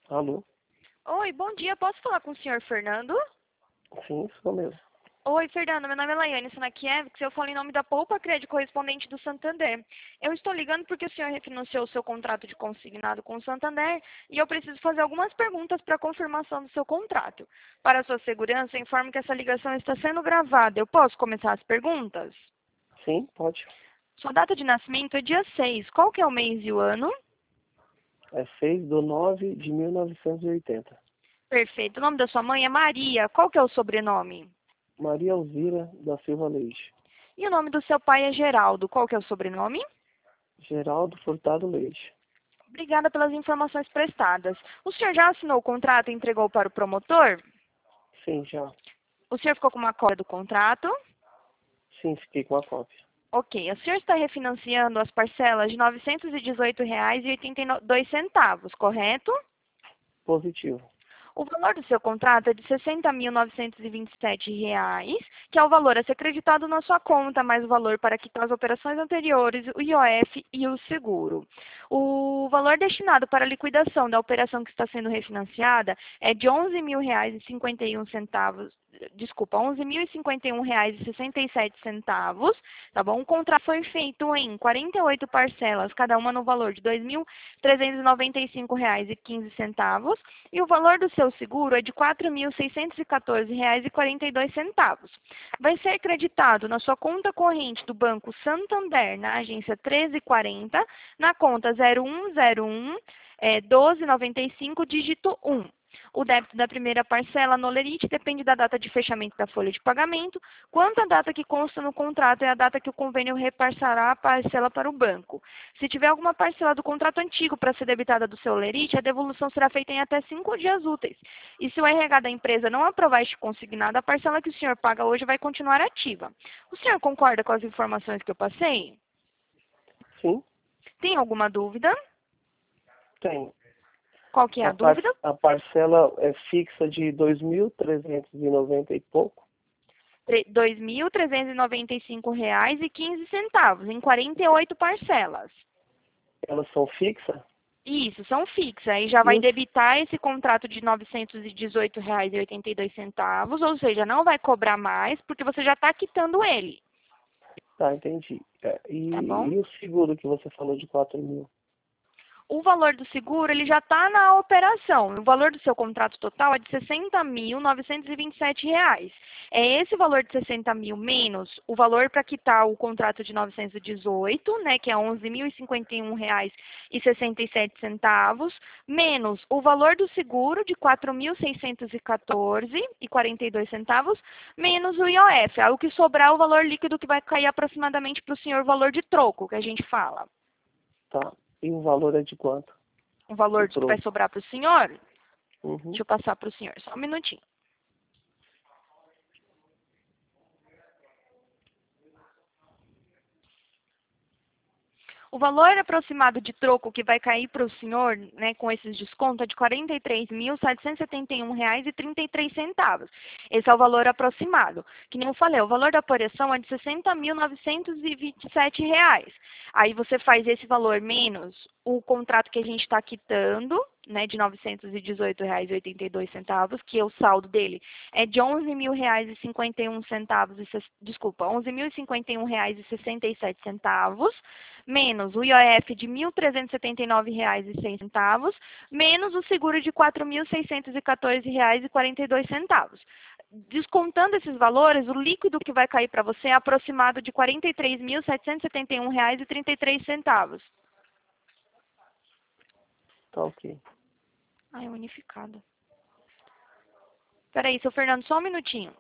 Alô? Oi, bom dia. Posso falar com o senhor Fernando? Sim, sou mesmo. Oi, Fernando. Meu nome é Laiane Sanakiewicz. Eu falo em nome da Poupa Crédito correspondente do Santander. Eu estou ligando porque o senhor refinanciou o seu contrato de consignado com o Santander e eu preciso fazer algumas perguntas para confirmação do seu contrato. Para sua segurança, informo que essa ligação está sendo gravada. Eu posso começar as perguntas? Sim, pode. Sua data de nascimento é dia 6. Qual que é o mês e o ano? É 6/9/1980. Perfeito. O nome da sua mãe é Maria. Qual que é o sobrenome? Maria Elvira da Silva Leite. E o nome do seu pai é Geraldo. Qual que é o sobrenome? Geraldo Furtado Leite. Obrigada pelas informações prestadas. O senhor já assinou o contrato e entregou para o promotor? Sim, já. O senhor ficou com uma cópia do contrato? Sim, fiquei com a cópia. Ok. O senhor está refinanciando as parcelas de R$ 918,82, correto? Positivo. O valor do seu contrato é de R$ 60.927, que é o valor a ser creditado na sua conta, mais o valor para quitar as operações anteriores, o IOF e o seguro. O valor destinado para a liquidação da operação que está sendo refinanciada é de R$ 11.051, desculpa, R$ 11.051,67, tá bom? O contrato foi feito em 48 parcelas, cada uma no valor de R$ 2.395,15, e o valor do seu seguro é de R$ 4.614,42. Vai ser creditado na sua conta corrente do Banco Santander, na agência 1340, na conta 0101 1295, dígito 1. O débito da primeira parcela no Lerite depende da data de fechamento da folha de pagamento, quanto a data que consta no contrato é a data que o convênio repassará a parcela para o banco. Se tiver alguma parcela do contrato antigo para ser debitada do seu Lerite, a devolução será feita em até 5 dias úteis. E se o RH da empresa não aprovar este consignado, a parcela que o senhor paga hoje vai continuar ativa. O senhor concorda com as informações que eu passei? Sim, Tem alguma dúvida? tem. Qual que é a dúvida? A parcela é fixa de 2.390 e pouco. R$ 2.395,15, em 48 parcelas. Elas são fixas. Isso, são fixas. Aí já E vai os... debitar esse contrato de R$ 918,82, ou seja, não vai cobrar mais, porque você já está quitando ele, Tá, entendi. tá bom? E o seguro que você falou de 4.000? O valor do seguro ele já está na operação. O valor do seu contrato total é de R$ 60.927. É esse valor de 60 mil menos o valor para quitar o contrato de 918, né, que é R$ 11.051,67, menos o valor do seguro de R$ 4.614,42, menos o IOF. Aí o que sobrar é o valor líquido que vai cair aproximadamente para o senhor, o valor de troco que a gente fala. Tá. E o valor é de quanto? O O valor que vai troco. sobrar para o senhor? Uhum. Deixa eu passar para o senhor, só um minutinho. O valor aproximado de troco que vai cair para o senhor, né, com esses descontos, é de R$ 43.771,33. Esse é o valor aproximado. Que nem eu falei, o valor da operação é de R$ 60.927. Aí você faz esse valor menos o contrato que a gente está quitando, né, de R$ 918,82, que o saldo dele é de R$ 11.051,51, desculpa, R$ 11.051,67, menos o IOF de R$ 1.379,06, menos o seguro de R$ 4.614,42. Descontando esses valores, o líquido que vai cair para você é aproximado de R$ 43.771,33. Tá ok. Ah, é unificado. Peraí, seu Fernando, só um minutinho.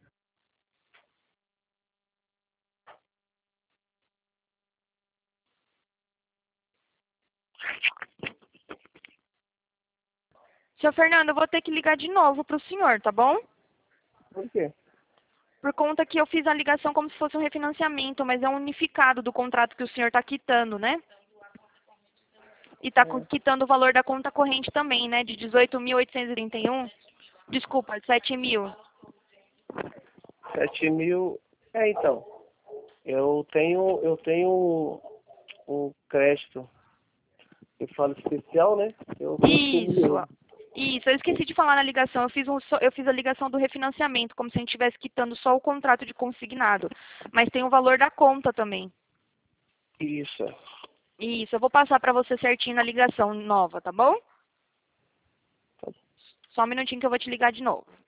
Seu Fernando, eu vou ter que ligar de novo para o senhor, tá bom? Por quê? Por conta que eu fiz a ligação como se fosse um refinanciamento, mas é um unificado do contrato que o senhor está quitando, né? E está É, quitando o valor da conta corrente também, né? De 18.831. Desculpa, 7.000. 7.000. Então. Eu tenho um crédito, eu falo especial, né? Eu consumi Isso. ele. Isso, eu esqueci de falar na ligação. Eu fiz a ligação do refinanciamento, como se a gente estivesse quitando só o contrato de consignado. Mas tem o valor da conta também. Isso. Isso, eu vou passar para você certinho na ligação nova, tá bom? Tá. Só um minutinho que eu vou te ligar de novo.